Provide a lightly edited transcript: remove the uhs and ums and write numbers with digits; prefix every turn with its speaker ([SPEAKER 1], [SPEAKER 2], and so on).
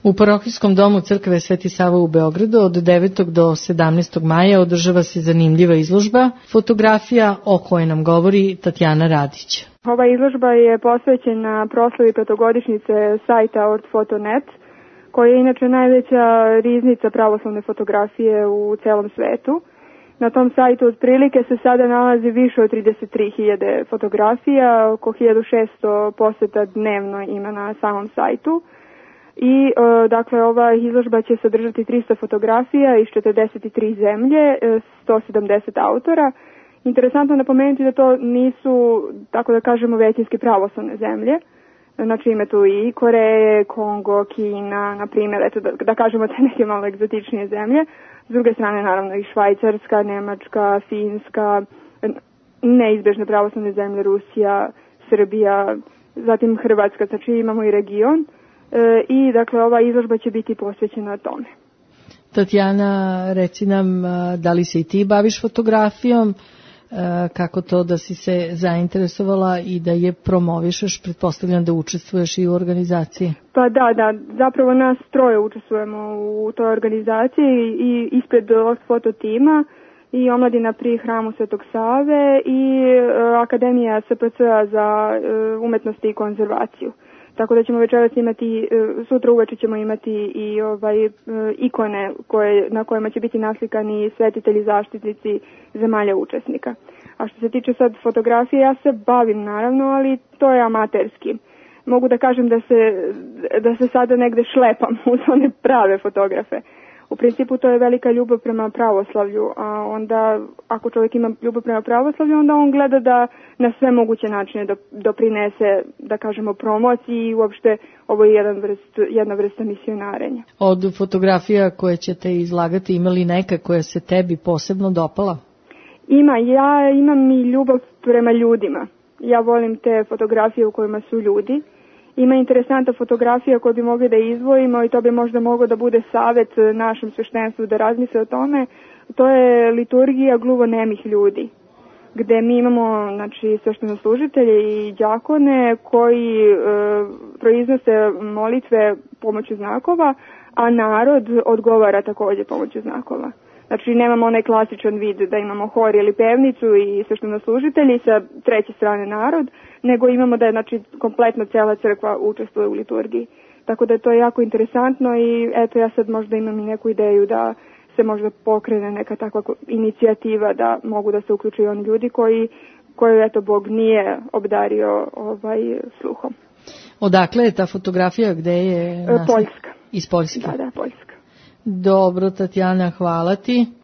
[SPEAKER 1] U parohijskom domu crkve Sveti Sava u Beogradu od 9. do 17. maja održava se zanimljiva izložba fotografija o kojoj nam govori Tatjana Radić.
[SPEAKER 2] Ova izložba je posvećena proslavi petogodišnjice sajta Ortfoto.net, koja je inače najveća riznica pravoslavne fotografije u celom svetu. Na tom sajtu otprilike se sada nalazi više od 33.000 fotografija, oko 1.600 poseta dnevno ima na samom sajtu. I dakle ova izložba će sadržati 300 fotografija iz 43 zemlje, 170 autora. Interesantno napomenuti da to nisu, tako da kažemo, većinski pravoslavne zemlje. Znači ima tu i Koreje, Kongo, Kina, na primjer, eto da kažemo te neke malo egzotičnije zemlje. S druge strane naravno i Švajcarska, Nemačka, Finska, neizbežne pravoslavne zemlje, Rusija, Srbija, zatim Hrvatska, znači imamo i region. I dakle ova izložba će biti posvećena tome.
[SPEAKER 1] Tatjana, reci nam, da li se i ti baviš fotografijom, kako to da si se zainteresovala i da je promovišeš, pretpostavljam da učestvuješ i u organizaciji?
[SPEAKER 2] Pa da, zapravo nas troje učestvujemo u toj organizaciji i ispred foto tima i omladina pri hramu Svetog Save i Akademija SPC-a za umetnosti i konzervaciju. Tako da ćemo večeras imati, sutra uveče ćemo imati i ikone na kojima će biti naslikani svetitelji zaštitnici zemalja učesnika. A što se tiče sad fotografije, ja se bavim naravno, ali to je amaterski. Mogu da kažem da se sada negde šlepam uz one prave fotografe. U principu to je velika ljubav prema pravoslavlju, a onda ako čovjek ima ljubav prema pravoslavlju, onda on gleda da na sve moguće načine doprinese, da kažemo, promociji i uopšte ovo je jedna vrsta misionarenja.
[SPEAKER 1] Od fotografija koje ćete izlagati, ima li neka koja se tebi posebno dopala?
[SPEAKER 2] Ja imam i ljubav prema ljudima. Ja volim te fotografije u kojima su ljudi. Ima interesanta fotografija koju bi mogli da izdvojimo i to bi možda moglo da bude savjet našem sveštenstvu da razmisle o tome. To je liturgija gluvonemih ljudi, gde mi imamo sveštenoslужitelje i đakone koji proiznose molitve pomoću znakova, a narod odgovara takođe pomoću znakova. Znači nemamo onaj klasičan vid da imamo hor ili pevnicu i sveštenoslužitelji sa treće strane narod, nego imamo da je kompletno cela crkva učestvuje u liturgiji. Tako da je to jako interesantno i eto ja sad možda imam i neku ideju da se možda pokrene neka takva inicijativa da mogu da se uključuju oni ljudi koji eto Bog nije obdario sluhom.
[SPEAKER 1] Odakle je ta fotografija, gde je?
[SPEAKER 2] Poljska.
[SPEAKER 1] Iz Poljske?
[SPEAKER 2] Da, Poljska.
[SPEAKER 1] Dobro, Tatjana, hvala ti.